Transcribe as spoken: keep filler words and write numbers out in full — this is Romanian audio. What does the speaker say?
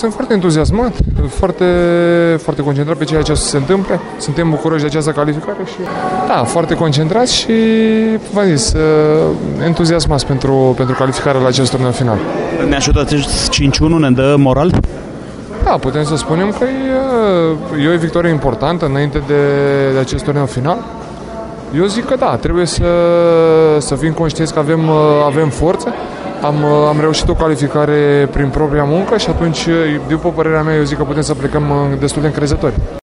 sunt foarte entuziasmat, foarte, foarte concentrat pe ceea ce se întâmplă. Suntem bucuroși de această calificare și da, foarte concentrați și v-am zis, entuziasmați pentru, pentru calificarea la acest turneu final. Ne ajută acest cinci unu, ne dă moral? Da, putem să spunem că e, e o victorie importantă înainte de, de acest turneu final. Eu zic că da, trebuie să, să fim conștienți că avem, avem forță. Am, am reușit o calificare prin propria muncă și atunci, după părerea mea, eu zic că putem să plecăm destul de încrezători.